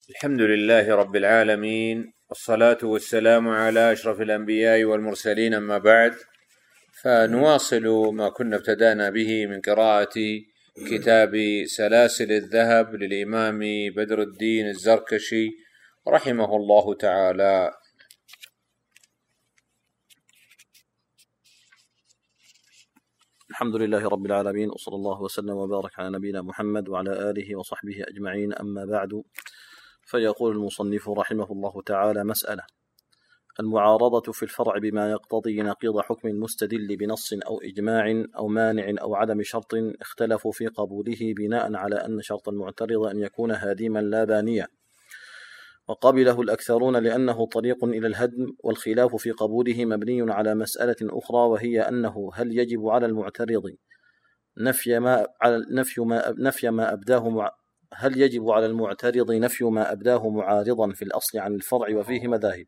الحمد لله رب العالمين، والصلاة والسلام على أشرف الأنبياء والمرسلين، أما بعد، فنواصل ما كنا ابتدأنا به من قراءة كتاب سلاسل الذهب للإمام بدر الدين الزركشي رحمه الله تعالى. الحمد لله رب العالمين، وصلى الله وسلم وبارك على نبينا محمد وعلى آله وصحبه أجمعين، أما بعد. فيقول المصنف رحمه الله تعالى: مسألة: المعارضة في الفرع بما يقتضي نقيض حكم المستدل بنص أو إجماع أو مانع أو عدم شرط اختلفوا في قبوله بناء على أن شرط المعترض أن يكون هادما لا بانيا، وقبله الأكثرون لأنه طريق إلى الهدم، والخلاف في قبوله مبني على مسألة أخرى، وهي أنه هل يجب على المعترض نفي ما أبداه معارضا في الأصل عن الفرع، وفيه مذاهب.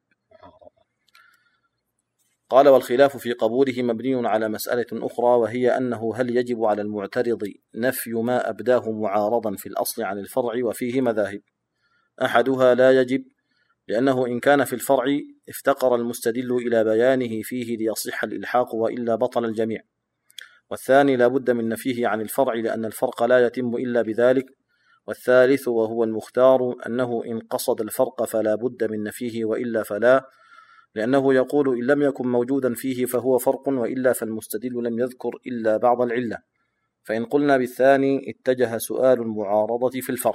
قال: والخلاف في قبوله مبني على مسألة أخرى، وهي أنه هل يجب على المعترض نفي ما أبداه معارضا في الأصل عن الفرع، وفيه مذاهب. أحدها: لا يجب، لأنه إن كان في الفرع افتقر المستدل إلى بيانه فيه ليصح الإلحاق، وإلا بطل الجميع. والثاني: لا بد من نفيه عن الفرع، لأن الفرق لا يتم إلا بذلك. والثالث وهو المختار أنه إن قصد الفرق فلا بد من نفيه، وإلا فلا، لأنه يقول إن لم يكن موجودا فيه فهو فرق، وإلا فالمستدل لم يذكر إلا بعض العلة. فإن قلنا بالثاني اتجه سؤال المعارضة في الفرع.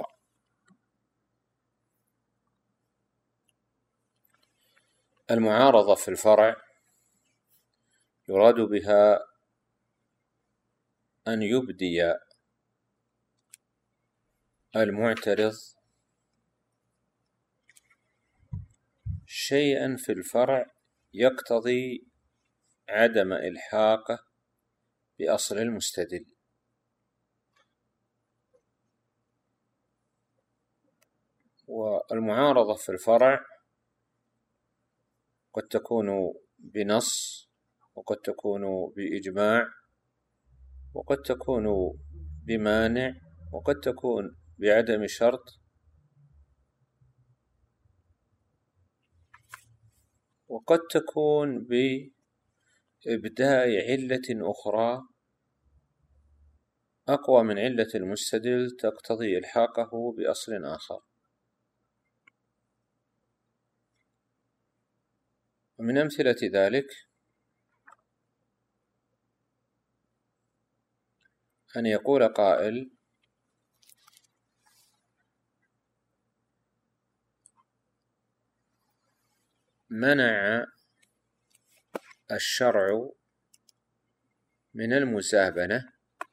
المعارضة في الفرع يراد بها أن يبدي المعترض شيئا في الفرع يقتضي عدم إلحاقه بأصل المستدل. والمعارضة في الفرع قد تكون بنص، وقد تكون بإجماع، وقد تكون بمانع، وقد تكون بعدم شرط، وقد تكون بإبداء علة أخرى أقوى من علة المستدل تقتضي إلحاقه بأصل آخر. ومن أمثلة ذلك أن يقول قائل: منع الشرع من المزابنة،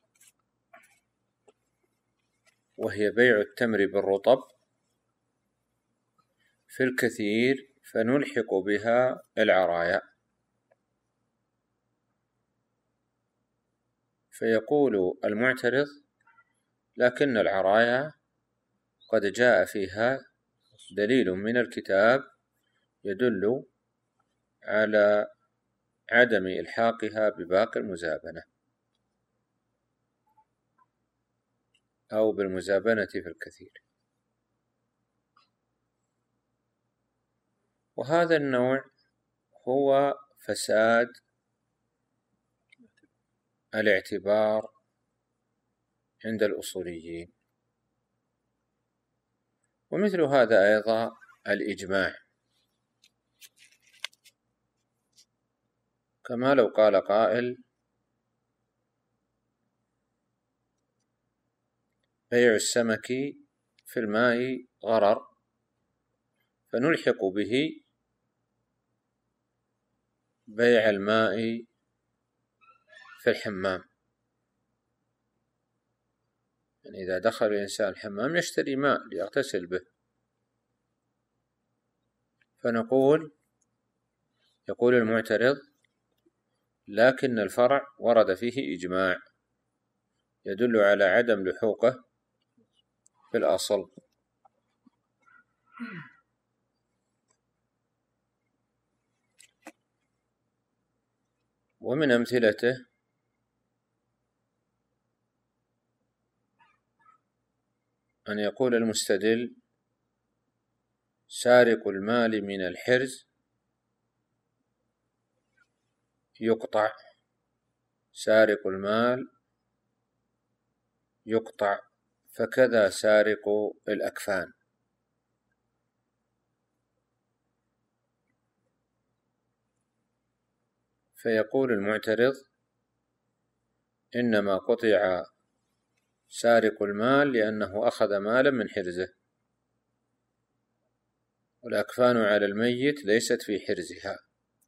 وهي بيع التمر بالرطب، في الكثير فنلحق بها العرايا. فيقول المعترض: لكن العرايا قد جاء فيها دليل من الكتاب يدل على عدم إلحاقها بباقي المزابنة، أو بالمزابنة في الكثير. وهذا النوع هو فساد الاعتبار عند الأصوليين. ومثل هذا أيضا الإجماع، كما لو قال قائل: بيع السمك في الماء غرر، فنلحق به بيع الماء في الحمام. يعني إذا دخل الإنسان الحمام يشتري ماء ليغتسل به، يقول المعترض: لكن الفرع ورد فيه إجماع يدل على عدم لحوقه في الأصل. ومن أمثلته أن يقول المستدل: سارق المال من الحرز يقطع، سارق المال يقطع، فكذا سارق الأكفان. فيقول المعترض: إنما قطع سارق المال لأنه أخذ مالا من حرزه، والأكفان على الميت ليست في حرزها.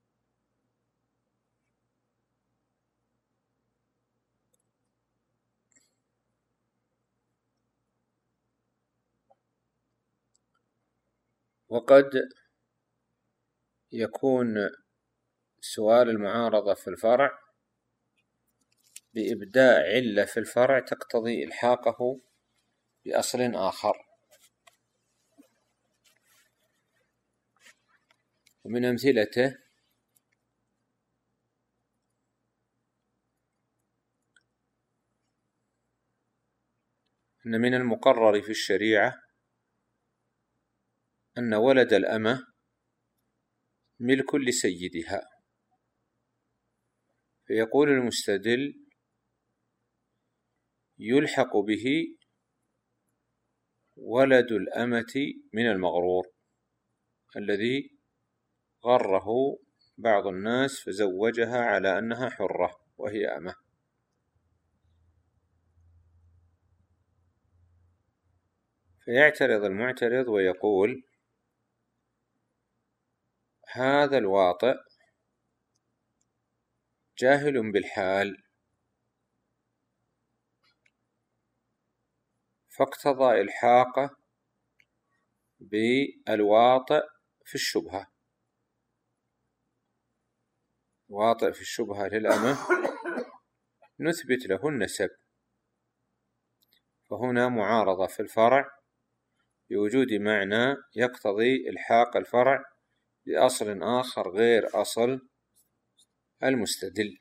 وقد يكون سؤال المعارضة في الفرع بإبداء علة في الفرع تقتضي إلحاقه بأصل آخر. ومن أمثلته أن من المقرر في الشريعة أن ولد الأمة ملك لسيدها، فيقول المستدل: يلحق به ولد الأمة من المغرور الذي غره بعض الناس فزوجها على أنها حرة وهي أمة. فيعترض المعترض ويقول: هذا الواطئ جاهل بالحال، فاقتضى إلحاقه بالواطئ في الشبهة. واطئ في الشبهة للأمة نثبت له النسب، فهنا معارضة في الفرع بوجود معنى يقتضي إلحاق الفرع بأصل آخر غير أصل المستدل.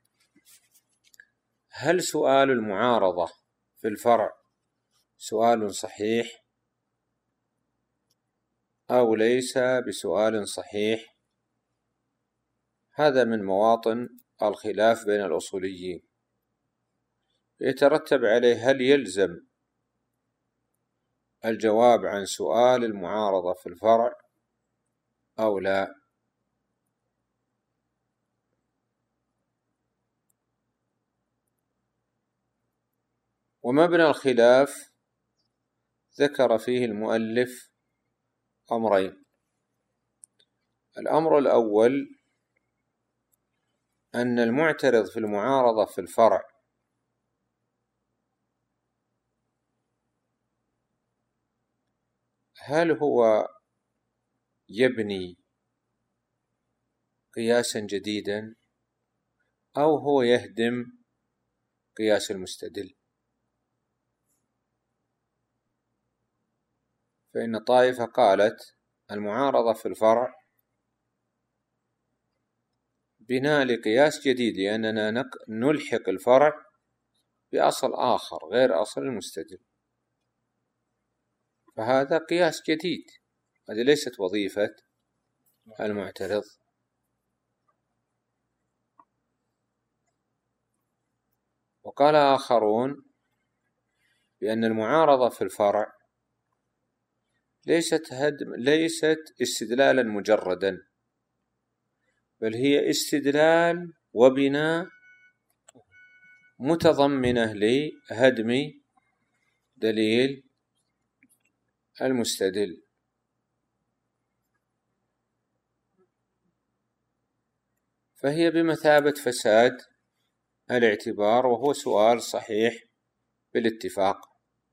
هل سؤال المعارضة في الفرع سؤال صحيح أو ليس بسؤال صحيح؟ هذا من مواطن الخلاف بين الأصوليين، يترتب عليه هل يلزم الجواب عن سؤال المعارضة في الفرع أو لا. ومبنى الخلاف ذكر فيه المؤلف أمرين: الأمر الأول أن المعترض في المعارضة في الفرع هل هو يبني قياسا جديدا أو هو يهدم قياس المستدل. فإن طائفة قالت المعارضة في الفرع بناء لقياس جديد، لأننا نلحق الفرع بأصل آخر غير أصل المستدل، فهذا قياس جديد، هذه ليست وظيفة المعترض. وقال آخرون بأن المعارضة في الفرع ليست استدلالا مجردا، بل هي استدلال وبناء متضمنة لهدم دليل المستدل. فهي بمثابة فساد الاعتبار، وهو سؤال صحيح بالاتفاق.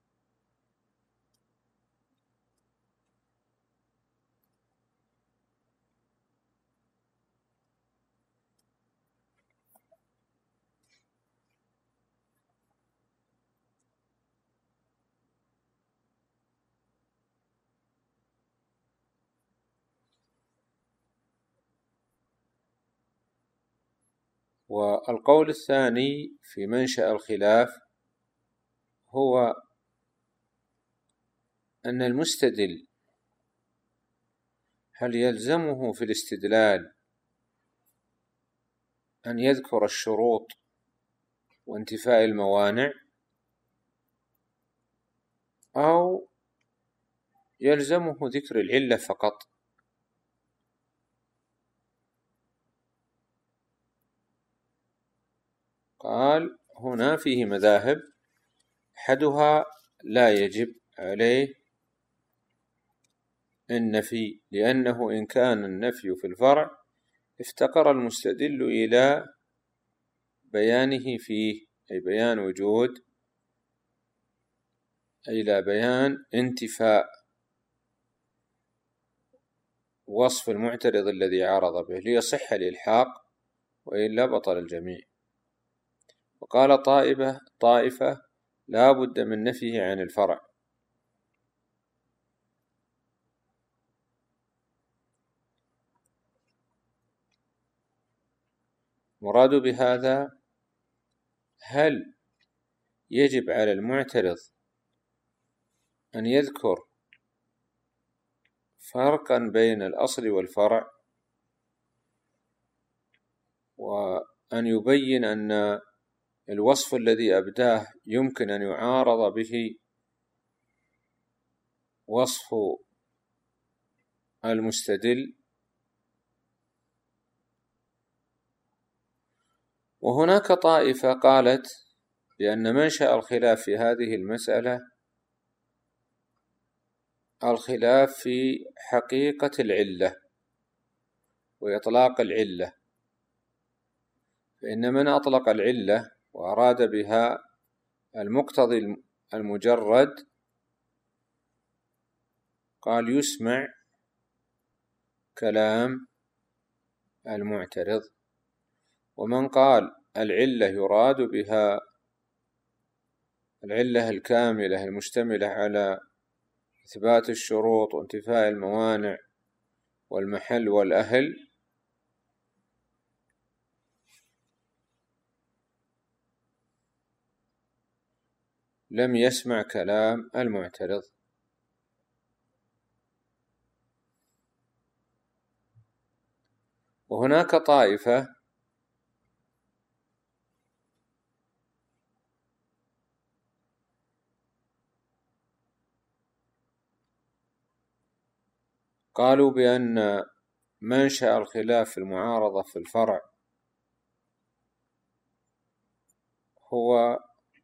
والقول الثاني في منشأ الخلاف هو أن المستدل هل يلزمه في الاستدلال أن يذكر الشروط وانتفاء الموانع، أو يلزمه ذكر العلة فقط؟ قال هنا فيه مذاهب، أحدها لا يجب عليه النفي، لأنه إن كان النفي في الفرع افتقر المستدل إلى بيانه فيه، أي بيان وجود، إلى بيان انتفاء وصف المعترض الذي عارض به ليصح الإلحاق، وإلا بطل الجميع. وقال طائفة لا بد من نفيه عن الفرع. مراد بهذا هل يجب على المعترض أن يذكر فرقا بين الأصل والفرع، وأن يبين أن الوصف الذي أبداه يمكن أن يعارض به وصف المستدل؟ وهناك طائفة قالت بأن منشأ الخلاف في هذه المسألة الخلاف في حقيقة العلة وإطلاق العلة، فإن من أطلق العلة وأراد بها المقتضي المجرد قال يسمع كلام المعترض، ومن قال العلة يراد بها العلة الكاملة المشتملة على إثبات الشروط وانتفاء الموانع والمحل والأهل، لم يسمع كلام المعترض. وهناك طائفة قالوا بأن منشأ الخلاف في المعارضة في الفرع هو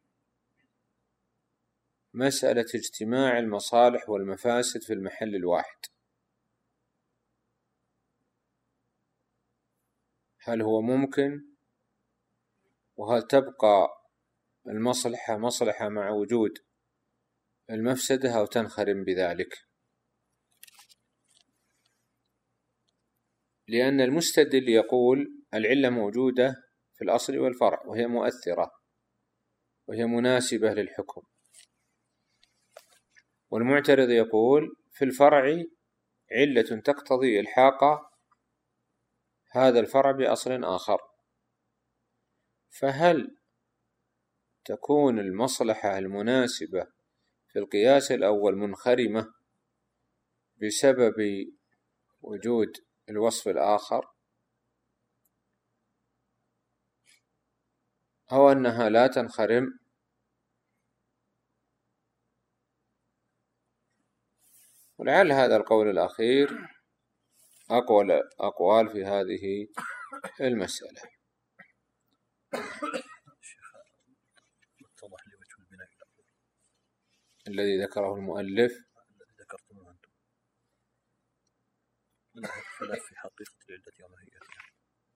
مسألة اجتماع المصالح والمفاسد في المحل الواحد. هل هو ممكن؟ وهل تبقى المصلحة مصلحة مع وجود المفسدة أو تنخرم بذلك؟ لأن المستدل يقول العلة موجودة في الأصل والفرع وهي مؤثرة وهي مناسبة للحكم، والمعترض يقول في الفرع علة تقتضي إلحاق هذا الفرع بأصل آخر، فهل تكون المصلحة المناسبة في القياس الأول منخرمة بسبب وجود الوصف الآخر، أو أنها لا تنخرم؟ ولعل هذا القول الأخير أقوى الأقوال في هذه المسألة. الذي ذكره المؤلف الذي ذكرتموه أنتم الخلاف في حقيقة العلة وماهيتها.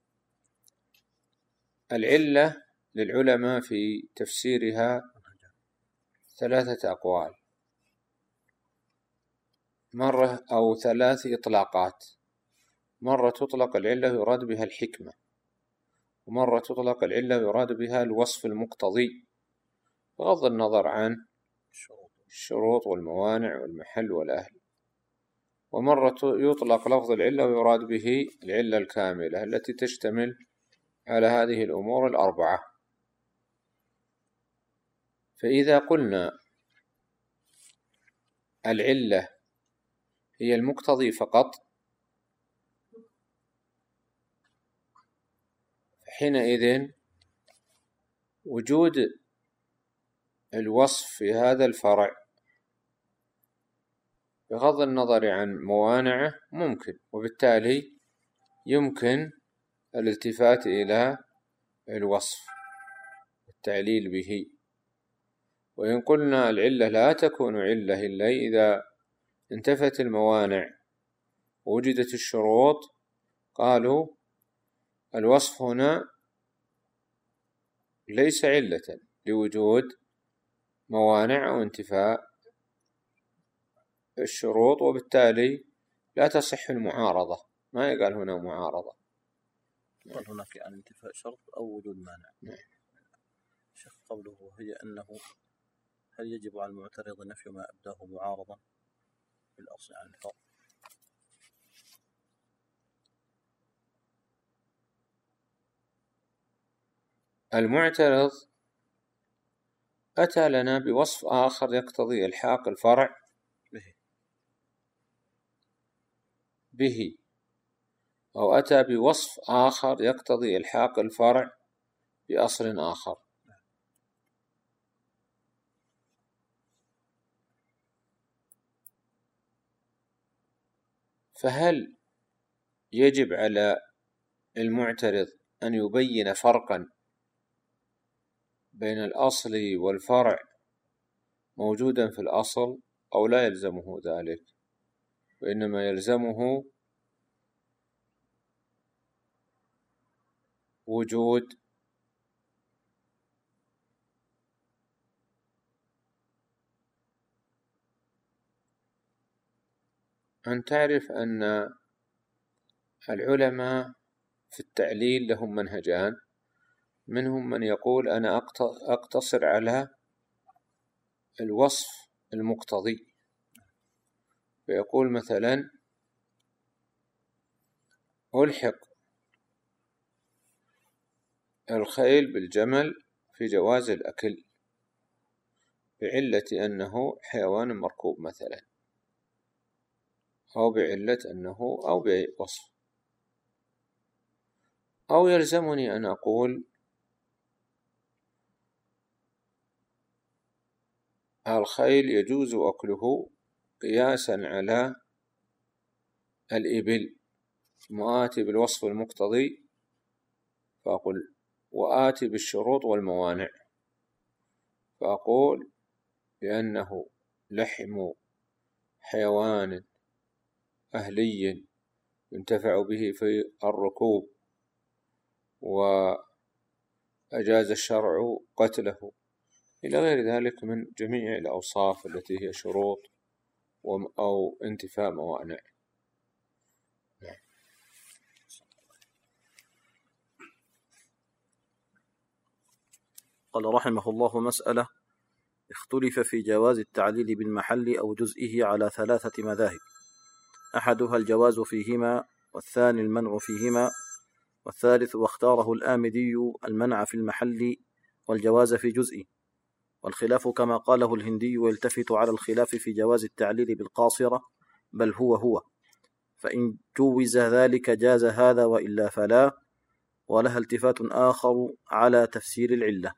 العلة للعلماء في تفسيرها 3 أقوال، مرة أو 3 إطلاقات. مرة تطلق العلة يراد بها الحكمة، ومرة تطلق العلة يراد بها الوصف المقتضي بغض النظر عن الشروط والموانع والمحل والأهل، ومرة يطلق لفظ العلة ويراد به العلة الكاملة التي تشتمل على هذه الأمور ال4. فإذا قلنا العلة هي المقتضي فقط حينئذ وجود الوصف في هذا الفرع بغض النظر عن موانعه ممكن، وبالتالي يمكن الالتفات إلى الوصف والتعليل به. وإن قلنا العلة لا تكون علة إلا إذا انتفت الموانع ووجدت الشروط، قالوا الوصف هنا ليس علة لوجود موانع أو انتفاء الشروط، وبالتالي لا تصح المعارضة. ما يقال هنا معارضة، قال هناك عن انتفاء شرط أو وجود مانع. نعم. شيخ قوله هي أنه هل يجب على المعترض نفي ما أبداه معارضا في الأصل عن الفرع؟ المعترض أتى لنا بوصف آخر يقتضي إلحاق الفرع به، أو أتى بوصف آخر يقتضي إلحاق الفرع بأصل آخر. فهل يجب على المعترض أن يبين فرقا بين الأصل والفرع موجودا في الأصل، أو لا يلزمه ذلك، وإنما يلزمه وجود أن تعرف أن العلماء في التعليل لهم منهجان. منهم من يقول أنا أقتصر على الوصف المقتضي، فيقول مثلا ألحق الخيل بالجمل في جواز الأكل بعلة أنه حيوان مركوب مثلا، أو بعلة أنه، أو بوصف. أو يلزمني أن أقول الخيل يجوز أكله قياسا على الإبل، وآتي بالوصف المقتضي فأقول وآتي بالشروط والموانع، فأقول بأنه لحم حيوان أهلي ينتفع به في الركوب، وأجاز الشرع قتله، إلى غير ذلك من جميع الأوصاف التي هي شروط أو انتفاء موانع. قال رحمه الله: مسألة اختلف في جواز التعليل بالمحل أو جزئه على 3 مذاهب، أحدها الجواز فيهما، والثاني المنع فيهما، والثالث واختاره الآمدي المنع في المحل والجواز في جزئه. والخلاف كما قاله الهندي يلتفت على الخلاف في جواز التعليل بالقاصرة، بل هو فإن جوز ذلك جاز هذا، وإلا فلا. ولها التفات آخر على تفسير العلة.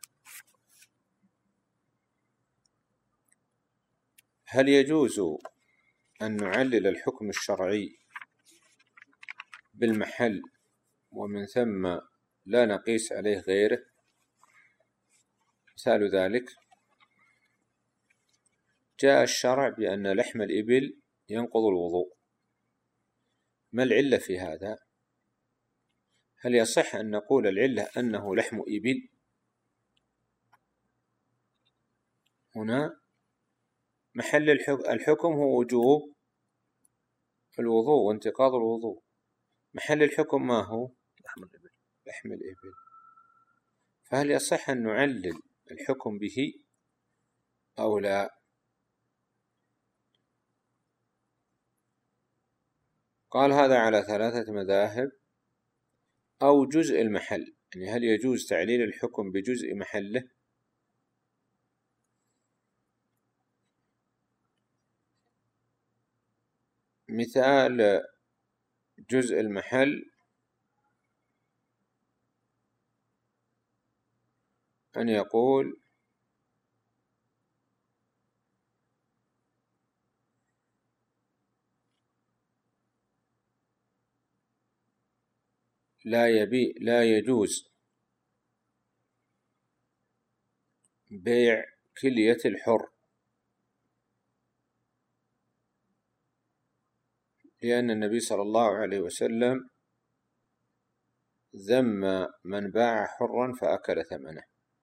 هل يجوز أن نعلل الحكم الشرعي بالمحل ومن ثم لا نقيس عليه غيره؟ مثال ذلك: جاء الشرع بأن لحم الإبل ينقض الوضوء، ما العلة في هذا؟ هل يصح أن نقول العلة أنه لحم إبل؟ هنا محل الحكم هو وجوب الوضوء وانتقاض الوضوء، محل الحكم ما هو؟ لحم الإبل. فهل يصح أن نعلل الحكم به أو لا؟ قال هذا على 3 مذاهب. أو جزء المحل، يعني هل يجوز تعليل الحكم بجزء محله؟ مثال جزء المحل أن يقول لا يجوز بيع كلية الحر، لأن النبي صلى الله عليه وسلم ذم من باع حرا فأكل ثمنه.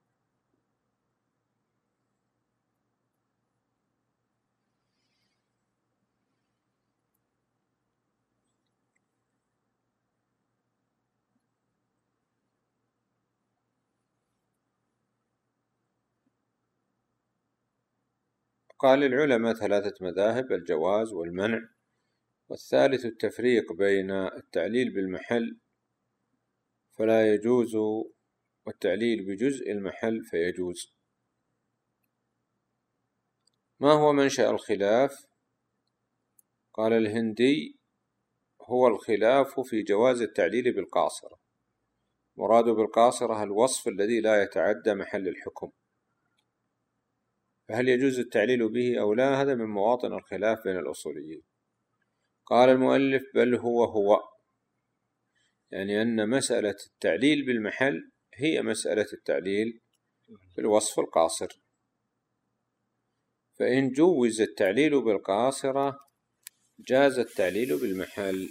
قال العلماء 3 مذاهب: الجواز والمنع، والثالث التفريق بين التعليل بالمحل فلا يجوز والتعليل بجزء المحل فيجوز. ما هو منشأ الخلاف؟ قال الهندي: هو الخلاف في جواز التعليل بالقاصرة، مراد بالقاصرة الوصف الذي لا يتعدى محل الحكم، فهل يجوز التعليل به أو لا؟ هذا من مواطن الخلاف بين الأصوليين. قال المؤلف: بل هو يعني أن مسألة التعليل بالمحل هي مسألة التعليل بالوصف القاصر، فإن جوز التعليل بالقاصرة جاز التعليل بالمحل.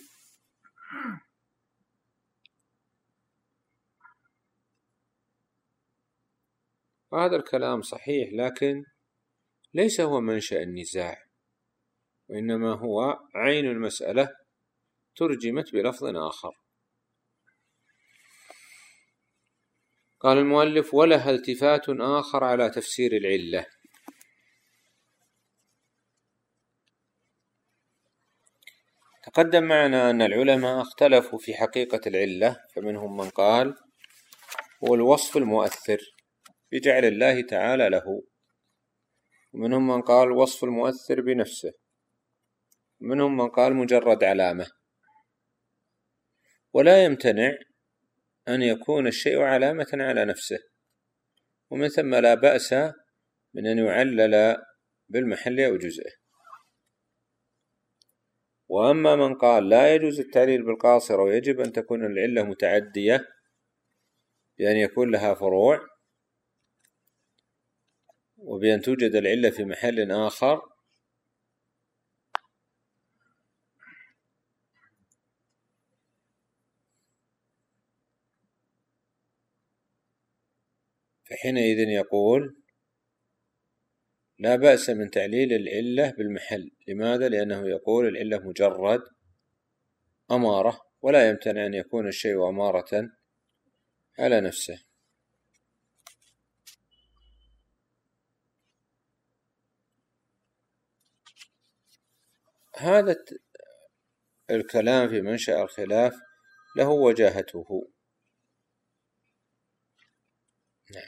وهذا الكلام صحيح، لكن ليس هو منشأ النزاع، وإنما هو عين المسألة ترجمت بلفظ آخر. قال المؤلف: ولها التفات آخر على تفسير العلة. تقدم معنا أن العلماء اختلفوا في حقيقة العلة، فمنهم من قال هو الوصف المؤثر بجعل الله تعالى له، ومنهم من قال وصف المؤثر بنفسه، ومنهم من قال مجرد علامة. ولا يمتنع أن يكون الشيء علامة على نفسه، ومن ثم لا بأس من أن يعلل بالمحل أو جزئه. وأما من قال لا يجوز التعليل بالقاصرة ويجب أن تكون العلة متعدية بأن يكون لها فروع وبأن توجد العلة في محل آخر، فحينئذ يقول لا بأس من تعليل العلة بالمحل. لماذا؟ لأنه يقول العلة مجرد أمارة، ولا يمتنع أن يكون الشيء أمارة على نفسه. هذا الكلام في منشأ الخلاف له وجاهته. نعم.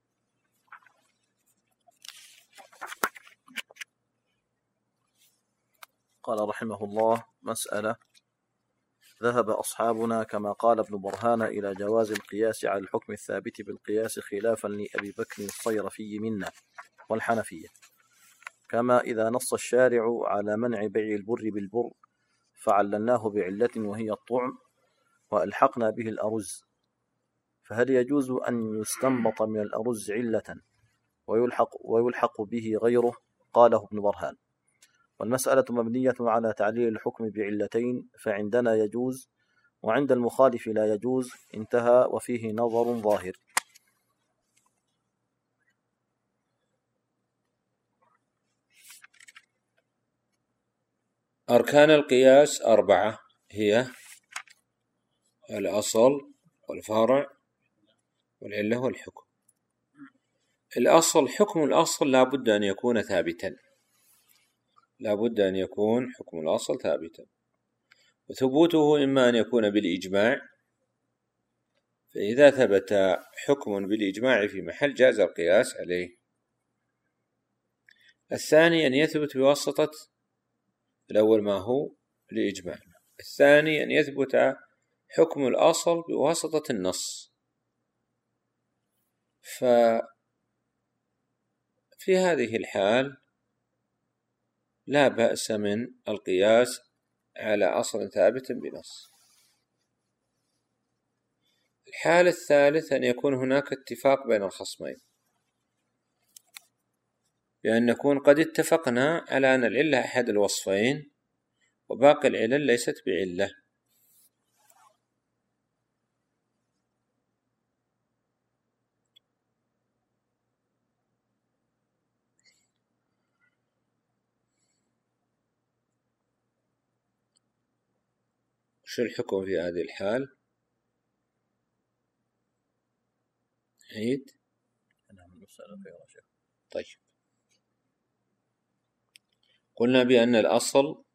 قال رحمه الله: مسألة: ذهب أصحابنا كما قال ابن برهان إلى جواز القياس على الحكم الثابت بالقياس خلافا لأبي بكر الصيرفي منا والحنفية، كما إذا نص الشارع على منع بيع البر بالبر فعللناه بعلة وهي الطعم وألحقنا به الأرز، فهل يجوز أن يستنبط من الأرز علة ويلحق به غيره؟ قاله ابن برهان. والمسألة مبنية على تعليل الحكم بعلتين، فعندنا يجوز وعند المخالف لا يجوز. انتهى، وفيه نظر ظاهر. أركان القياس 4 هي الأصل والفرع والعلة والحكم. الأصل، حكم الأصل لا بد أن يكون ثابتا، لا بد أن يكون حكم الأصل ثابتا، وثبوته إما أن يكون بالإجماع، فإذا ثبت حكم بالإجماع في محل جاز القياس عليه. الثاني أن يثبت بواسطة الأول ما هو الإجماع، الثاني أن يثبت حكم الأصل بواسطة النص، ففي هذه الحال لا بأس من القياس على أصل ثابت بنص. الحالة الثالثة أن يكون هناك اتفاق بين الخصمين، بأن نكون قد اتفقنا على أن العلة أحد الوصفين وباقي العلل ليست بعلة. شو الحكم في هذه الحال؟ عيد. طيب، قلنا بأن الأصل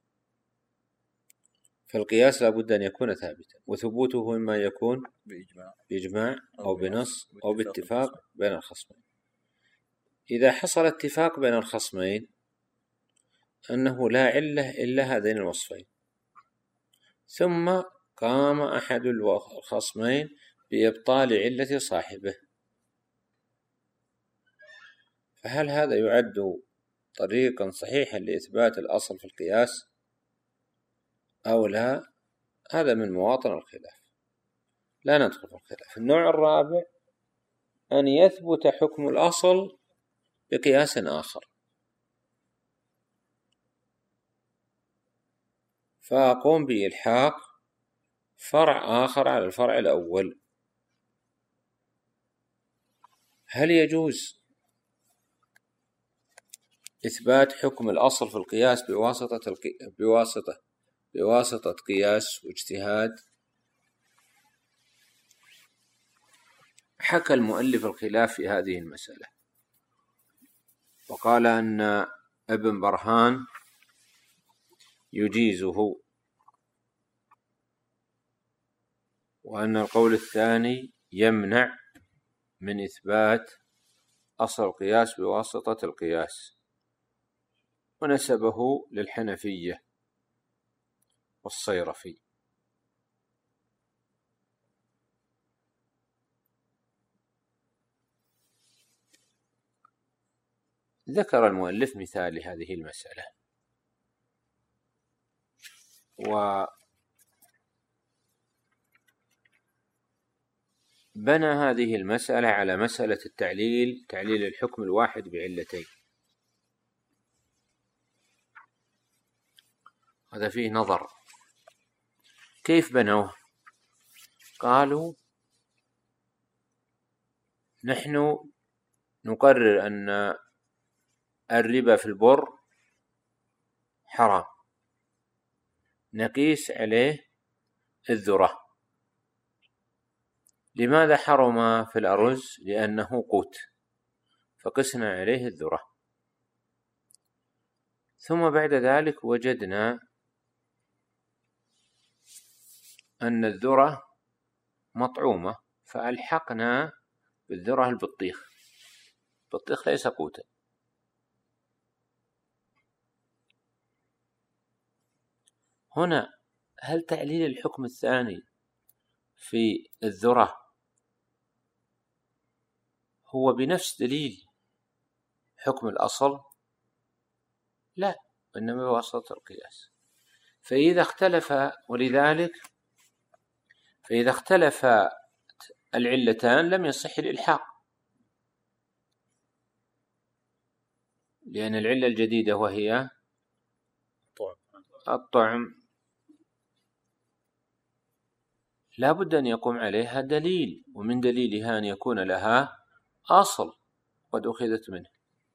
في القياس لا بد أن يكون ثابتا، وثبوته إما يكون بإجماع أو بنص أو باتفاق بين الخصمين. إذا حصل اتفاق بين الخصمين أنه لا علة إلا هذين الوصفين، ثم قام أحد الخصمين بإبطال علة صاحبه، فهل هذا يعد طريقا صحيحا لإثبات الأصل في القياس أو لا؟ هذا من مواطن الخلاف، لا ندخل في الخلاف. النوع الرابع أن يثبت حكم الأصل بقياس آخر، فأقوم بإلحاق فرع آخر على الفرع الأول. هل يجوز إثبات حكم الأصل في القياس بواسطة قياس واجتهاد؟ حكى المؤلف الخلاف في هذه المسألة، وقال أن ابن برهان يجيزه، وأن القول الثاني يمنع من إثبات أصل القياس بواسطة القياس، ونسبه للحنفية والصيرفي. ذكر المؤلف مثال لهذه المسألة، وبنى هذه المسألة على مسألة تعليل الحكم الواحد بعلتين. هذا فيه نظر. كيف بنوه؟ قالوا نحن نقرر أن الربا في البر حرام، نقيس عليه الذرة. لماذا حرم في الأرز؟ لأنه قوت، فقسنا عليه الذرة. ثم بعد ذلك وجدنا أن الذرة مطعومة، فألحقنا بالذرة البطيخ. البطيخ ليس قوتا. هنا هل تعليل الحكم الثاني في الذرة هو بنفس دليل حكم الأصل؟ لا، إنما بواسطة القياس. فإذا اختلف العلتان لم يصح الإلحاق، لأن العلة الجديدة وهي الطعم لا بد أن يقوم عليها دليل، ومن دليلها أن يكون لها أصل قد أخذت منه.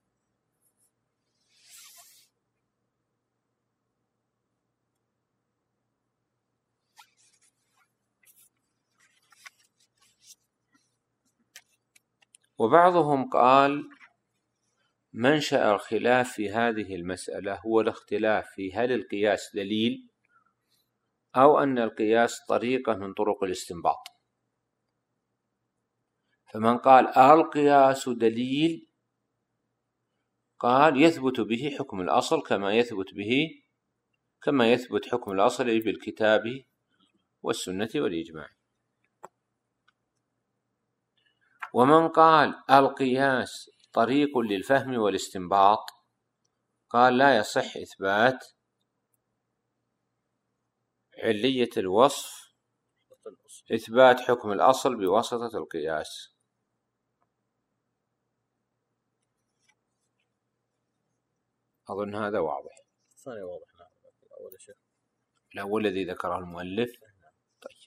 وبعضهم قال منشأ الخلاف في هذه المسألة هو الاختلاف في هل القياس دليل أو أن القياس طريقة من طرق الاستنباط. فمن قال القياس دليل قال يثبت به حكم الأصل كما يثبت حكم الأصل بالكتاب والسنة والإجماع. ومن قال القياس طريق للفهم والاستنباط قال لا يصح إثبات علية الوصف، إثبات حكم الأصل بواسطة القياس. أظن هذا واضح. الثاني واضح. نعم. أول شيء الأول الذي ذكره المؤلف. طيب،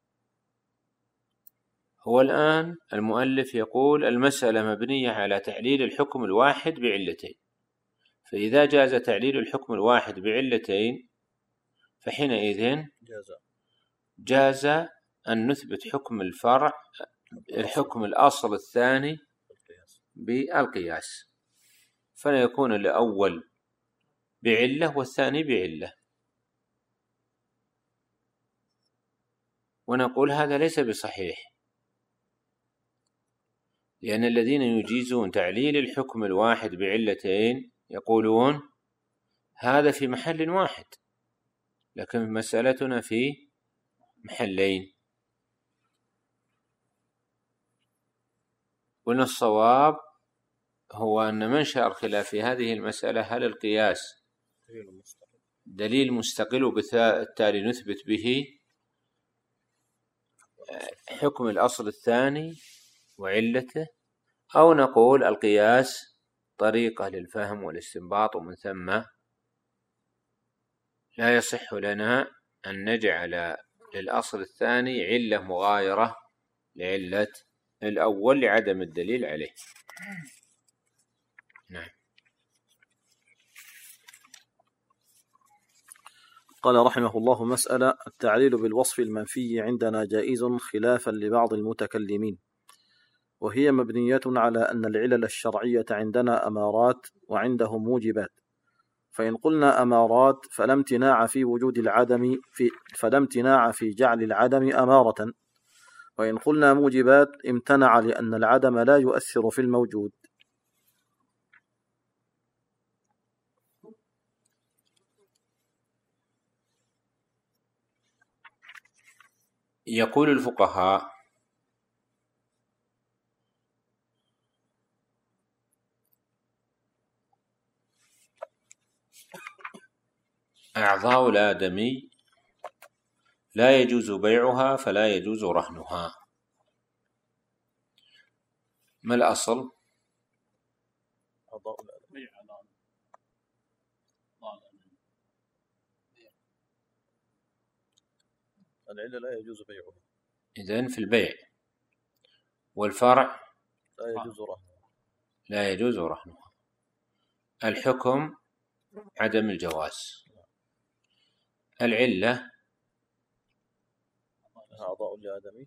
هو الآن المؤلف يقول المسألة مبنية على تعليل الحكم الواحد بعلتين، فإذا جاز تعليل الحكم الواحد بعلتين فحينئذ جاز أن نثبت حكم الفرع الحكم الأصل الثاني بالقياس، فيكون الأول بعلة والثاني بعلة. ونقول هذا ليس بصحيح، لأن الذين يجيزون تعليل الحكم الواحد بعلتين يقولون هذا في محل واحد، لكن مسألتنا في محلين. قلنا الصواب هو أن منشأ الخلاف في هذه المسألة هل القياس دليل مستقل وبالتالي نثبت به حكم الأصل الثاني وعلته، أو نقول القياس طريقة للفهم والاستنباط، ومن ثم لا يصح لنا أن نجعل للأصل الثاني علة مغايرة لعلة الأول لعدم الدليل عليه. نعم. قال رحمه الله: مسألة: التعليل بالوصف المنفي عندنا جائز خلافا لبعض المتكلمين، وهي مبنية على أن العلل الشرعية عندنا أمارات وعندهم موجبات، فإن قلنا أمارات فلا امتناع في وجود العدم فلا امتناع في جعل العدم أمارة، وإن قلنا موجبات امتنع لأن العدم لا يؤثر في الموجود. يقول الفقهاء: أعضاء الآدمي لا يجوز بيعها فلا يجوز رهنها. ما الأصل؟ العلة لا يجوز بيعها، إذن في البيع، والفرع لا يجوز رهنها. الحكم عدم الجواز. العلة أعضاء الآدمي.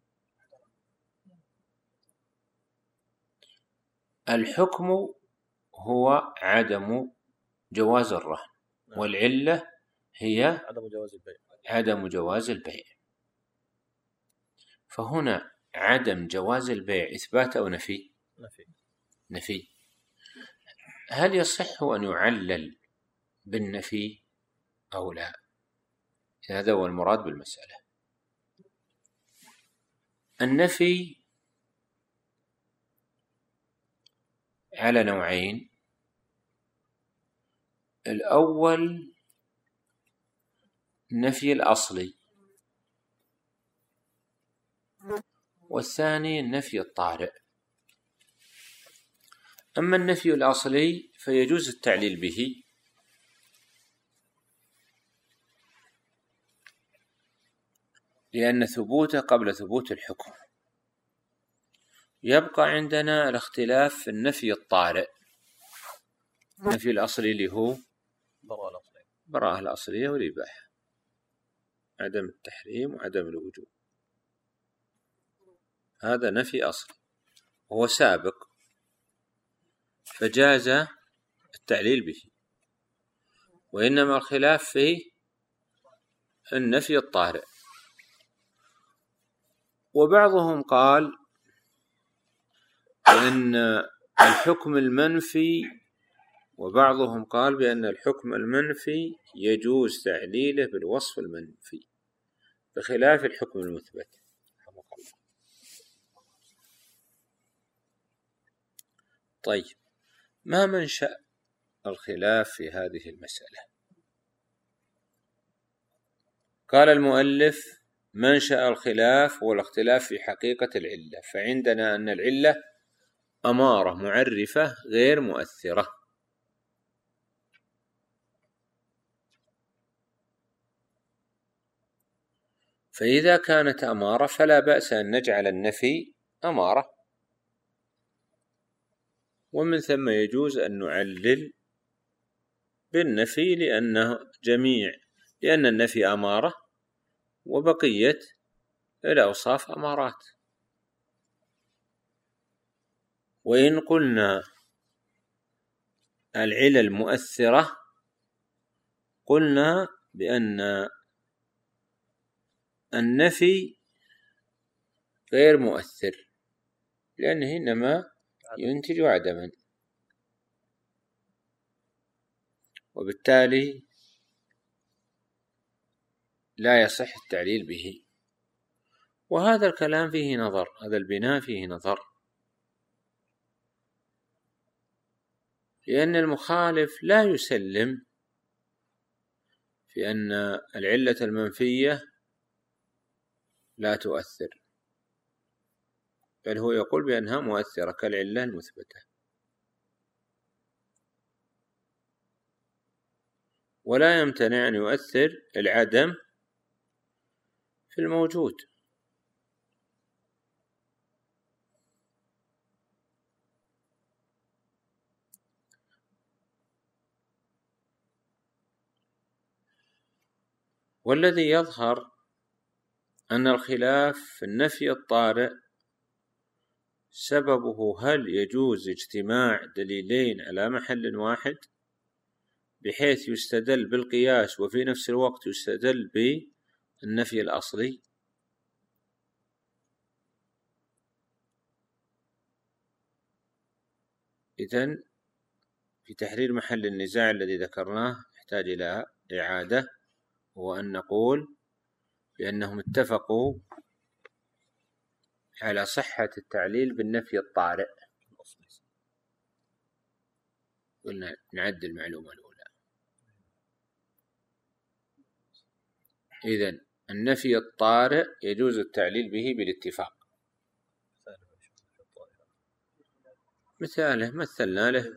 الحكم هو عدم جواز الرهن، والعلة هي عدم جواز البيع. فهنا عدم جواز البيع إثبات أو نفي؟ نفي. هل يصح أن يعلل بالنفي أو لا؟ هذا هو المراد بالمسألة. النفي على نوعين: الأول النفي الأصلي، والثاني النفي الطارئ. أما النفي الأصلي فيجوز التعليل به، لأن ثبوته قبل ثبوت الحكم. يبقى عندنا الاختلاف في النفي الطارئ. النفي الأصلي اللي هو براءة الأصلية والإباحة، عدم التحريم وعدم الوجوب، هذا نفي أصلي وهو سابق فجاز التعليل به. وإنما الخلاف في النفي الطارئ. وبعضهم قال بأن الحكم المنفي، وبعضهم قال بأن الحكم المنفي يجوز تعليله بالوصف المنفي بخلاف الحكم المثبت. طيب، ما منشأ الخلاف في هذه المسألة؟ قال المؤلف: منشأ الخلاف هو الاختلاف في حقيقة العلة، فعندنا أن العلة أمارة معرفة غير مؤثرة. فإذا كانت أمارة فلا بأس أن نجعل النفي أمارة، ومن ثم يجوز أن نعلل بالنفي لأن النفي أمارة وبقية الأوصاف أمارات. وإن قلنا العلل مؤثرة قلنا بأن النفي غير مؤثر، لأنه إنما ينتج عدما، وبالتالي لا يصح التعليل به. وهذا الكلام فيه نظر، هذا البناء فيه نظر، لأن المخالف لا يسلم في أن العلة المنفية لا تؤثر، بل هو يقول بأنها مؤثرة كالعلة المثبتة. ولا يمتنع أن يؤثر العدم في الموجود. والذي يظهر أن الخلاف في النفي الطارئ سببه هل يجوز اجتماع دليلين على محل واحد بحيث يستدل بالقياس وفي نفس الوقت يستدل بالنفي الأصلي. إذن في تحرير محل النزاع الذي ذكرناه يحتاج إلى إعادة، هو أن نقول بأنهم اتفقوا على صحة التعليل بالنفي الطارئ. قلنا نعد المعلومة الأولى. إذن النفي الطارئ يجوز التعليل به بالاتفاق. مثاله مثلنا له: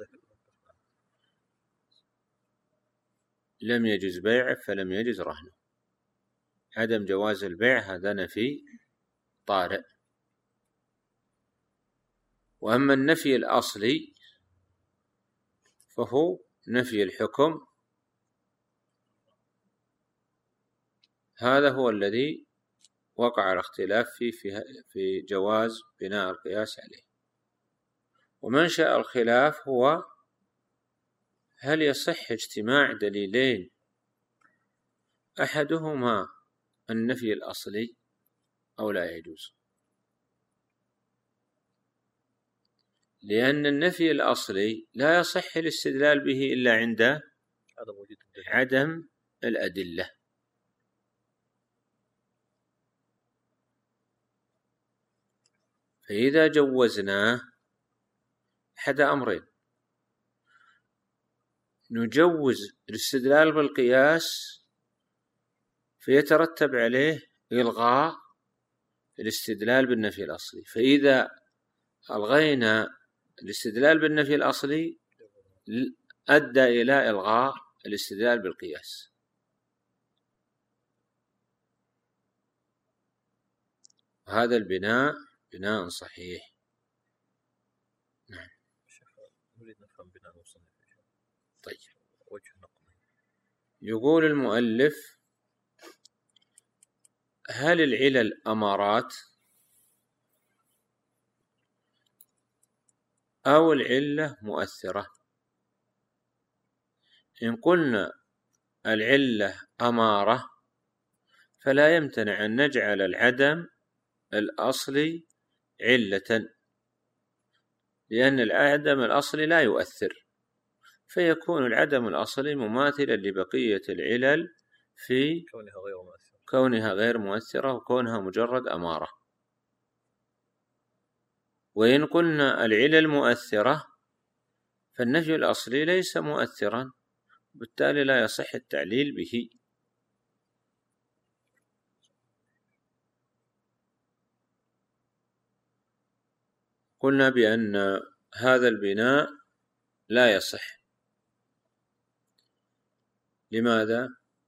لم يجز بيعه فلم يجز رهنه. عدم جواز البيع هذا نفي طارئ. وأما النفي الأصلي فهو نفي الحكم، هذا هو الذي وقع الاختلاف في جواز بناء القياس عليه. ومنشأ الخلاف هو هل يصح اجتماع دليلين أحدهما النفي الأصلي أو لا يجوز، لأن النفي الأصلي لا يصح الاستدلال به إلا عند عدم الأدلة. فإذا جوزناه أحد أمرين: نجوز الاستدلال بالقياس فيترتب عليه إلغاء الاستدلال بالنفي الأصلي، فإذا ألغينا الاستدلال بالنفي الأصلي أدى إلى إلغاء الاستدلال بالقياس. هذا البناء بناء صحيح. نعم. نريد نفهم بناء صحيح. طيب، وجه نقضي. يقول المؤلف: هل العلل أمارات أو العلة مؤثرة؟ إن قلنا العلة أمارة فلا يمتنع أن نجعل العدم الأصلي علة، لأن العدم الأصلي لا يؤثر، فيكون العدم الأصلي مماثلا لبقية العلل في كونها غير مؤثرة وكونها مجرد أمارة. وإن قلنا العلل مؤثرة فالنفي الأصلي ليس مؤثرا، بالتالي لا يصح التعليل به. قلنا بأن هذا البناء لا يصح. لماذا؟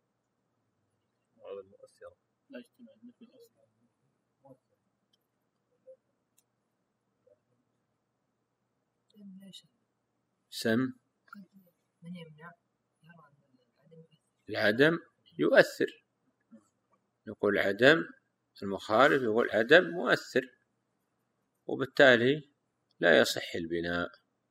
سم العدم يؤثر، نقول عدم، المخالف يقول عدم مؤثر، وبالتالي لا يصح البناء.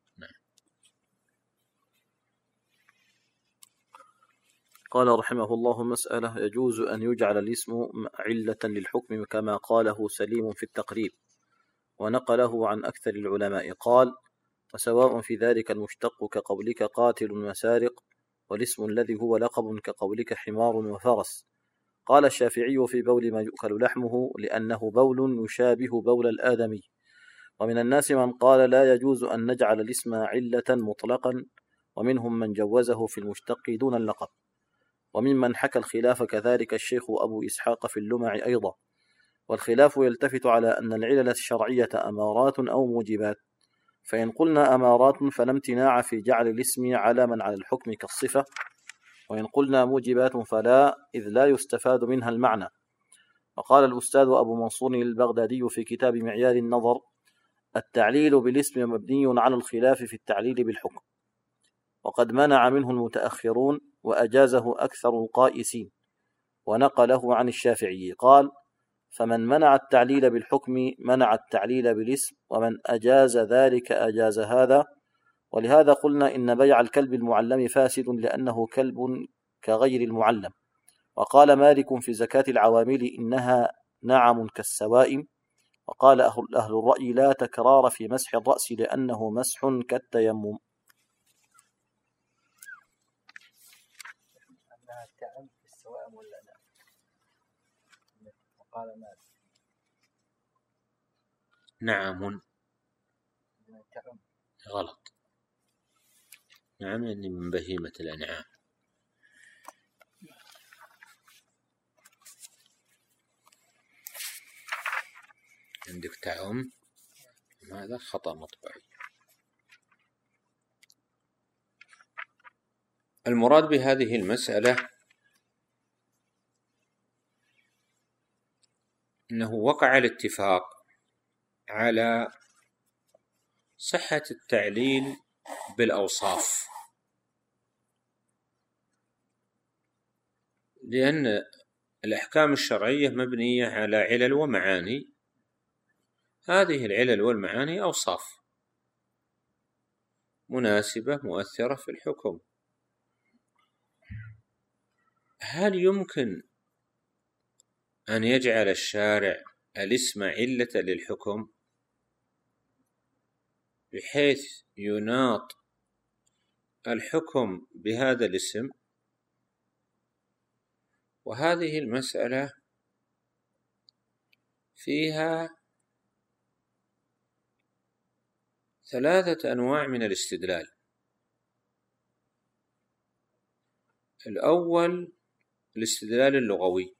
قال رحمه الله: مسألة: يجوز أن يجعل الاسم علة للحكم كما قاله سليم في التقريب، ونقله عن أكثر العلماء. قال: وسواء في ذلك المشتق كقولك قاتل وسارق، والاسم الذي هو لقب كقولك حمار وفرس. قال الشافعي: في بول ما يؤكل لحمه، لأنه بول يشابه بول الآدمي. ومن الناس من قال لا يجوز أن نجعل الاسم علة مطلقا، ومنهم من جوزه في المشتق دون اللقب. وممن حكى الخلاف كذلك الشيخ أبو إسحاق في اللمع أيضا. والخلاف يلتفت على أن العلل الشرعية أمارات أو موجبات، فإن قلنا أمارات فلا امتناع في جعل الاسم علما على الحكم كالصفة، وإن قلنا موجبات فلا، إذ لا يستفاد منها المعنى. وقال الأستاذ أبو منصور البغدادي في كتاب معيار النظر: التعليل بالاسم مبني على الخلاف في التعليل بالحكم، وقد منع منه المتأخرون وأجازه أكثر القائسين، ونقله عن الشافعي. قال: فمن منع التعليل بالحكم منع التعليل بالاسم، ومن أجاز ذلك أجاز هذا. ولهذا قلنا إن بيع الكلب المعلم فاسد، لأنه كلب كغير المعلم. وقال مالك في زكاة العوامل: إنها نعم كالسوائم. وقال أهل الرأي: لا تكرار في مسح الرأس، لأنه مسح كالتيمم. أنها تعم في السوائم ولا لا؟ وقال مالك: نعم. تعم. غلط. نعم يعني من بهيمة الأنعام. عندك تعم، هذا خطأ مطبعي. المراد بهذه المسألة أنه وقع الاتفاق على صحة التعليل بالأوصاف، لأن الأحكام الشرعية مبنية على علل ومعاني، هذه العلل والمعاني أوصاف مناسبة مؤثرة في الحكم. هل يمكن أن يجعل الشارع الاسم علة للحكم بحيث يناط الحكم بهذا الاسم؟ وهذه المسألة فيها 3 أنواع من الاستدلال. الأول الاستدلال اللغوي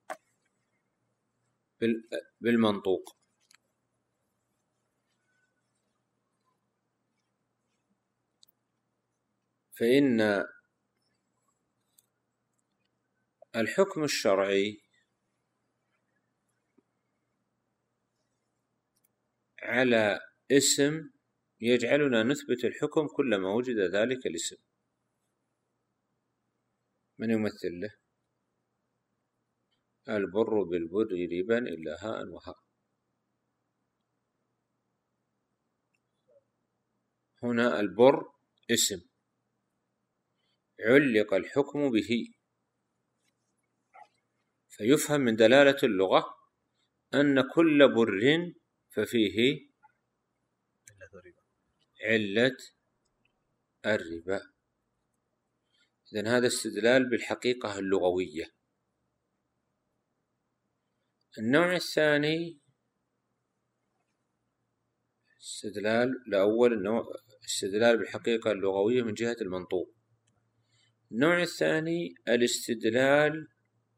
بالمنطوق، فإن الحكم الشرعي على اسم يجعلنا نثبت الحكم كلما وجد ذلك الاسم. من يمثل له؟ البر بالبر ربا إلا هاء وهاء. هنا البر اسم علق الحكم به، فيفهم من دلالة اللغة أن كل بر ففيه علة الربا. إذن هذا استدلال بالحقيقة اللغوية. النوع الثاني استدلال الأول النوع استدلال بالحقيقة اللغوية من جهة المنطوق. النوع الثاني الاستدلال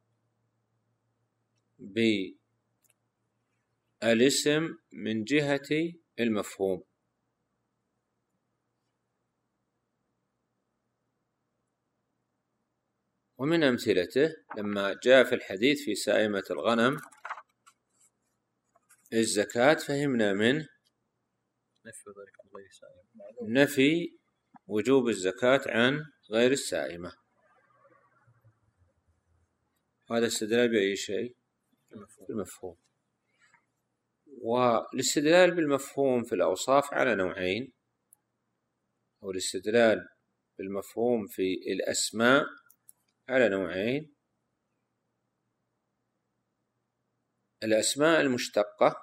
بالاسم من جهة المفهوم. ومن أمثلته لما جاء في الحديث في سائمة الغنم الزكاة فهمنا منه نفي وجوب الزكاة عن غير السائمة. هذا استدلال بأي شيء؟ بالمفهوم. والاستدلال بالمفهوم في الأوصاف على نوعين، أو الاستدلال بالمفهوم في الأسماء على نوعين. الأسماء المشتقة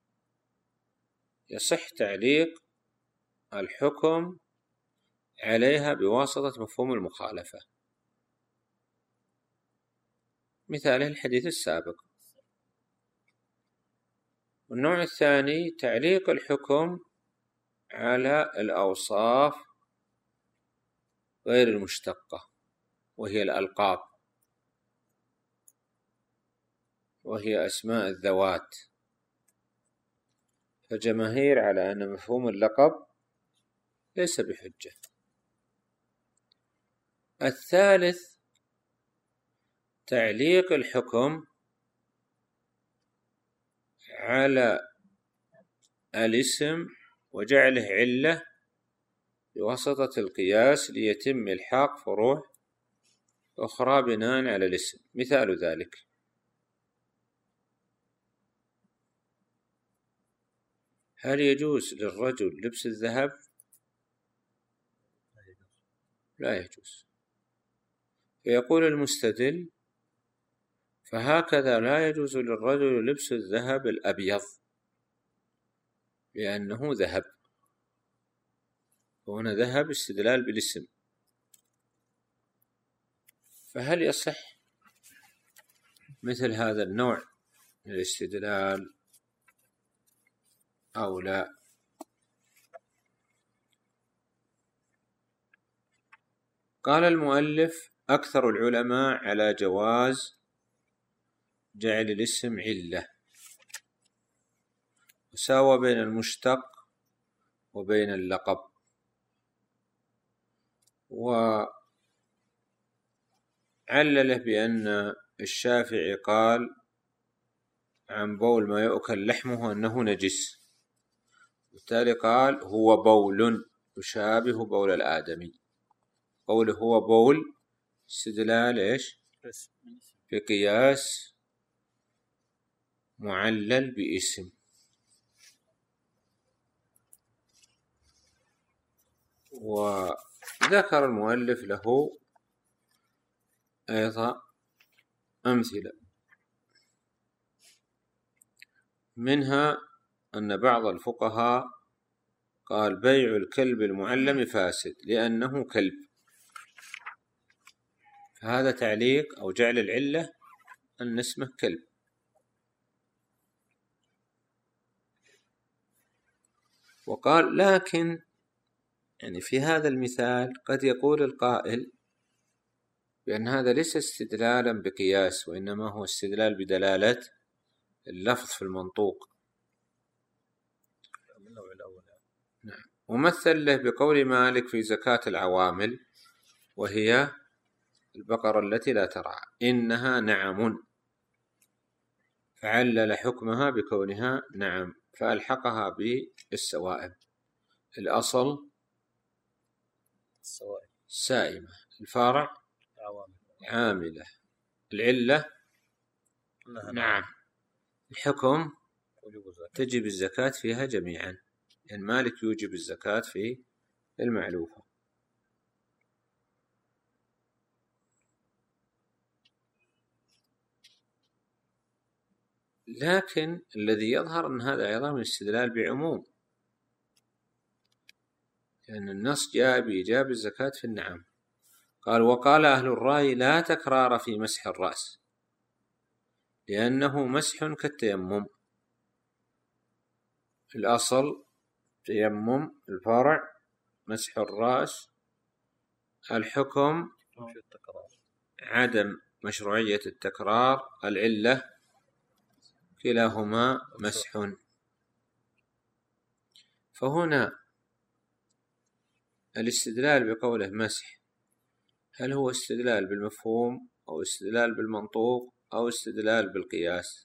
يصح تعليق الحكم عليها بواسطة مفهوم المخالفة، مثاله الحديث السابق. والنوع الثاني تعليق الحكم على الأوصاف غير المشتقة، وهي الألقاب، وهي أسماء الذوات. فالجماهير على أن مفهوم اللقب ليس بحجة. الثالث تعليق الحكم على الاسم وجعله علة بواسطة القياس ليتم إلحاق فروع أخرى بناء على الاسم. مثال ذلك هل يجوز للرجل لبس الذهب؟ لا يجوز. فيقول المستدل فهكذا لا يجوز للرجل لبس الذهب الأبيض لأنه ذهب. وهنا ذهب استدلال بالاسم. فهل يصح مثل هذا النوع من الاستدلال أو لا؟ قال المؤلف أكثر العلماء على جواز جعل الاسم علة، وساوى بين المشتق وبين اللقب. وعلله بأن الشافعي قال عن بول ما يؤكل لحمه أنه نجس، بالتالي قال هو بول يشابه بول الآدمي. قوله هو بول استدلال إيش؟ بقياس معلل باسم. وذكر المؤلف له أيضا أمثلة، منها أن بعض الفقهاء قال بيع الكلب المعلم فاسد لأنه كلب، فهذا تعليق أو جعل العلة أن اسمه كلب. وقال لكن يعني في هذا المثال قد يقول القائل بأن هذا ليس استدلالا بقياس، وإنما هو استدلال بدلالة اللفظ في المنطوق. نعم. ومثل له بقول مالك في زكاة العوامل، وهي البقرة التي لا ترعى، إنها نعم، فعلل حكمها بكونها نعم فألحقها بالسوائم. الأصل سائمة، الفارع عاملة، العلة نعم، الحكم تجب الزكاة فيها جميعا، لأن مالك يوجب الزكاة في المعلوفة. لكن الذي يظهر أن هذا أيضا من استدلال بعموم، لأن النص جاء بإيجاب الزكاة في النعم. قال وقال أهل الرأي لا تكرار في مسح الرأس لأنه مسح كالتيمم. الأصل تيمم الفرع، مسح الرأس. الحكم عدم مشروعية التكرار. العلة كلاهما مسح. فهنا الاستدلال بقوله مسح هل هو استدلال بالمفهوم أو استدلال بالمنطوق أو استدلال بالقياس؟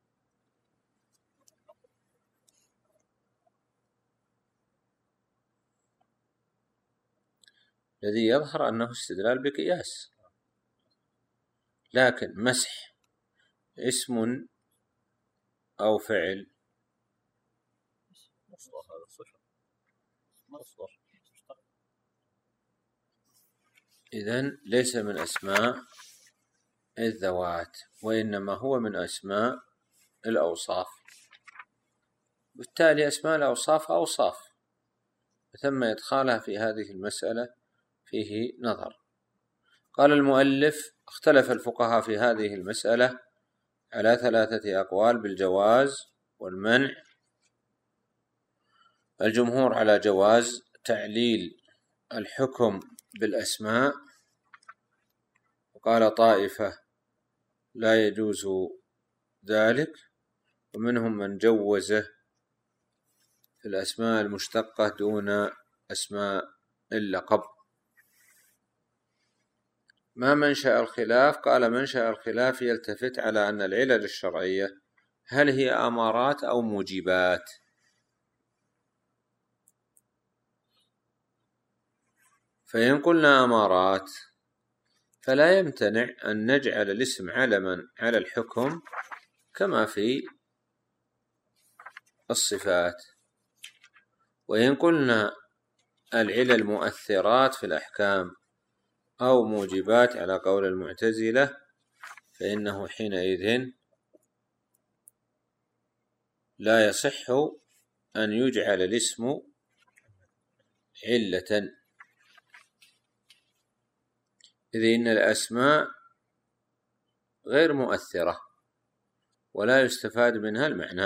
الذي يظهر أنه استدلال بقياس، لكن مسح اسم أو فعل؟ إذن ليس من أسماء الذوات، وإنما هو من أسماء الأوصاف. بالتالي أسماء الأوصاف أوصاف، ثم إدخالها في هذه المسألة فيه نظر. قال المؤلف: اختلف الفقهاء في هذه المسألة على 3 أقوال بالجواز والمنع. الجمهور على جواز تعليل الحكم بالأسماء، وقال طائفة لا يجوز ذلك، ومنهم من جوزه في الأسماء المشتقة دون أسماء اللقب. ما منشأ الخلاف؟ قال: منشأ الخلاف يلتفت على أن العلل الشرعية هل هي أمارات أو موجبات؟ فإن قلنا أمارات فلا يمتنع أن نجعل الاسم علما على الحكم كما في الصفات. وإن قلنا العلل مؤثرات في الأحكام أو موجبات على قول المعتزلة، فإنه حينئذ لا يصح أن يجعل الاسم علة، إذ إن الأسماء غير مؤثرة ولا يستفاد منها المعنى.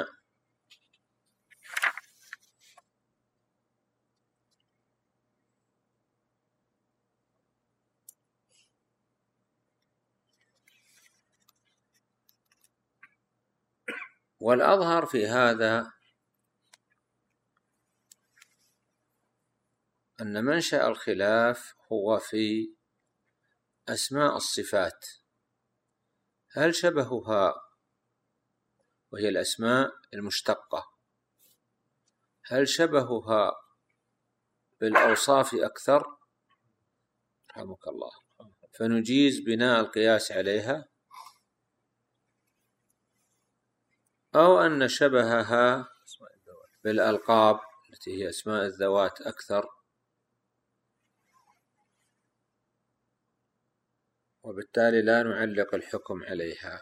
والأظهر في هذا أن منشأ الخلاف هو في أسماء الصفات، هل شبهها وهي الأسماء المشتقة هل شبهها بالأوصاف أكثر رحمك الله فنجيز بناء القياس عليها، أو أن شبهها بالألقاب التي هي أسماء الذوات أكثر، وبالتالي لا نعلق الحكم عليها.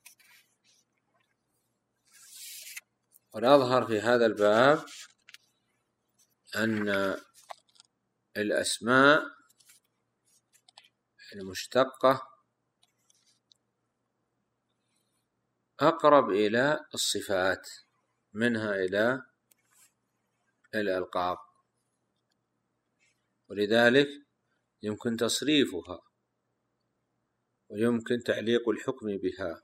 والأظهر في هذا الباب أن الأسماء المشتقة أقرب إلى الصفات منها إلى الألقاب، ولذلك يمكن تصريفها ويمكن تعليق الحكم بها.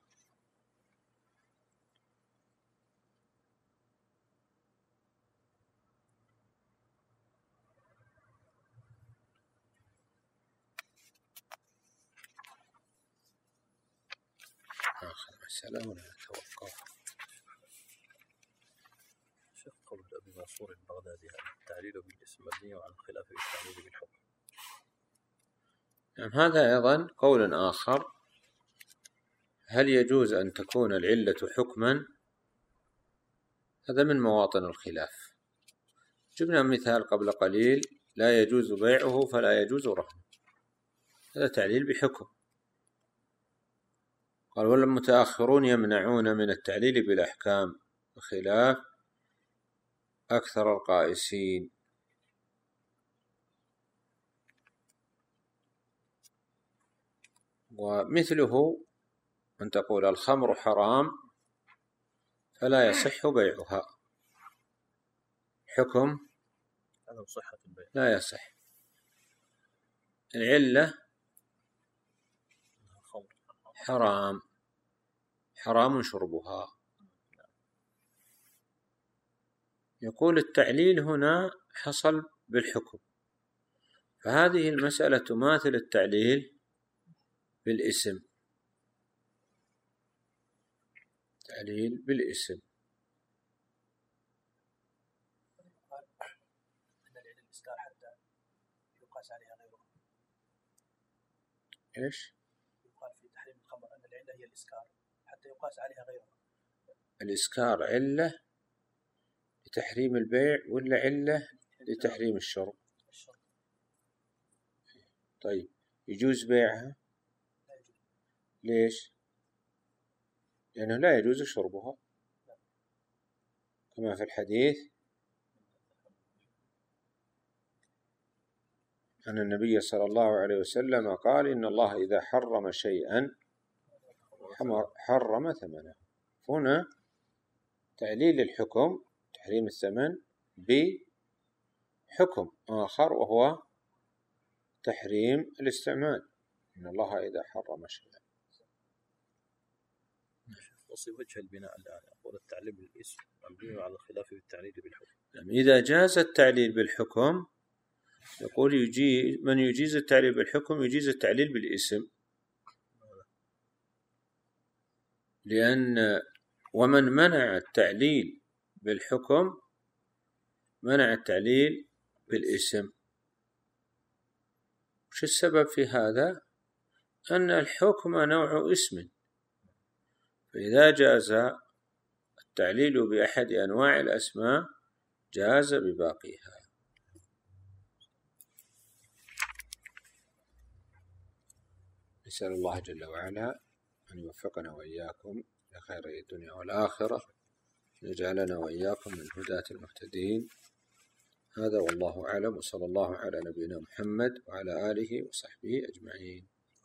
آخر مسألة ولا نتوقف؟ شيخ قول أبي منصور البغدادي التعليل بالاسم مبني على الخلاف في التعليل بالحكم. نعم، هذا أيضا قول آخر. هل يجوز أن تكون العلة حكما؟ هذا من مواطن الخلاف. جبنا مثال قبل قليل: لا يجوز بيعه فلا يجوز رهنه، هذا تعليل بحكم. قال: والمتأخرون يمنعون من التعليل بالأحكام بخلاف أكثر القائسين. ومثله أن تقول الخمر حرام فلا يصح بيعها، حكم عدم صحة البيع لا يصح. العلة حرام شربها. يقول التعليل هنا حصل بالحكم، فهذه المسألة تماثل التعليل بالاسم. تعليل بالاسم. ايش؟ يقال في تحريم الخمر أن العلة هي الإسكار حتى يقاس عليها غيرها. الإسكار علة لتحريم البيع ولا علة لتحريم الشرب؟ طيب يجوز بيعها؟ ليش؟ لأنه لا يجوز شربها كما في الحديث أن النبي صلى الله عليه وسلم قال إن الله إذا حرم شيئا حرم ثمنه. هنا تعليل الحكم تحريم الثمن بحكم آخر وهو تحريم الاستعمال، إن الله إذا حرم شيئا. وصي وجه البناء الآن يقول التعليل بالاسم مبني على الخلاف بالتعليل بالحكم. إذا جاز التعليل بالحكم يقول من يجيز التعليل بالحكم يجيز التعليل بالاسم، لأن ومن منع التعليل بالحكم منع التعليل بالاسم. وش السبب في هذا؟ أن الحكم نوع اسم، فإذا جاز التعليل بأحد أنواع الأسماء جاز بباقيها. نسأل الله جل وعلا أن يوفقنا وإياكم لخير الدنيا والآخرة، يجعلنا وإياكم من هداة المهتدين. هذا والله أعلم، وصلى الله على نبينا محمد وعلى آله وصحبه أجمعين.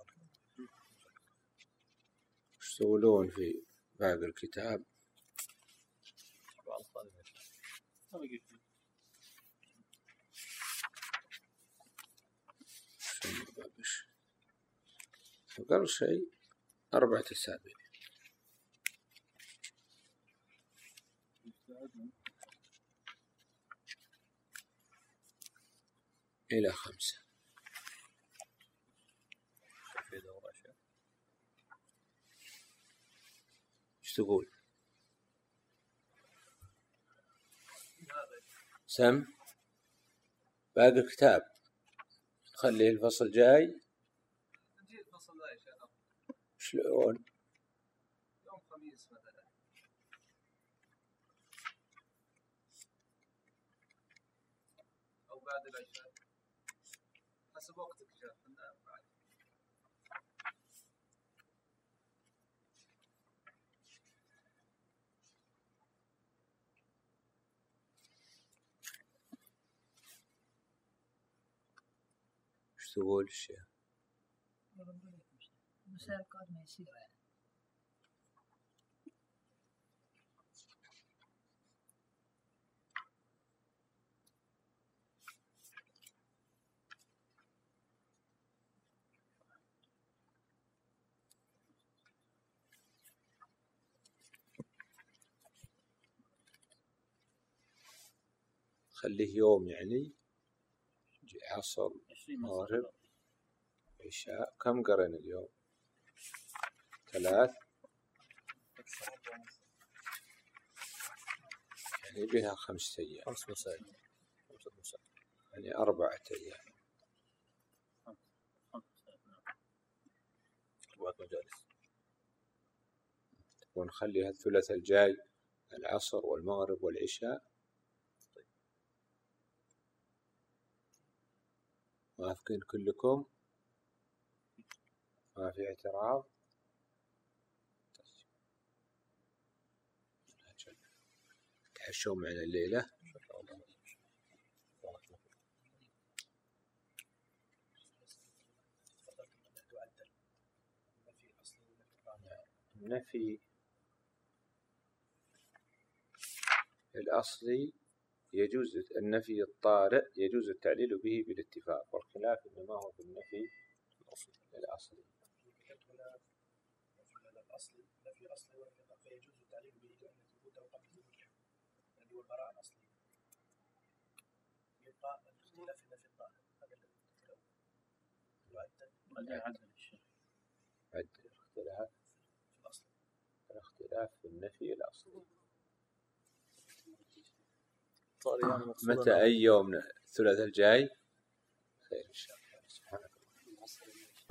وش تقولون في باقي الكتاب؟ أقل شيء 4 أسابيع إلى 5. ايش تقول؟ سم باقي الكتاب خليه الفصل جاي. شلون؟ يوم خميس مثلا أو بعد العشاء حسب وقتك جاء. ايش تقول الشيخ؟ المسائل القادمة يسيرة يعني. خليه يوم يعني عصر مغرب عشاء. كم قرن اليوم؟ 3 يعني بها 5 أيام. 5 مسائل يعني 4 أيام 4 مجالس. ونخليها الثلاثاء الجاي العصر والمغرب والعشاء. موافقين كلكم؟ ما في اعتراض؟ تحشون معنا الليلة. النفي الأصلي يجوز النفي الطارئ يجوز التعليل به بالاتفاق، والخلاف إنما هو في النفي الأصلي. الأصل نفي أصلي فيجوز التعليل به لأن ثبوته قبل ثبوته الذي هو البراءة الأصلية. يبقى الاختلاف في النفي الطارئ هذا الذي عدل الشيخ عد الاختلاف في الأصل. الاختلاف في النفي الأصلي. صار يعني متى أي يوم الثلاثاء الجاي؟ خير إن شاء الله.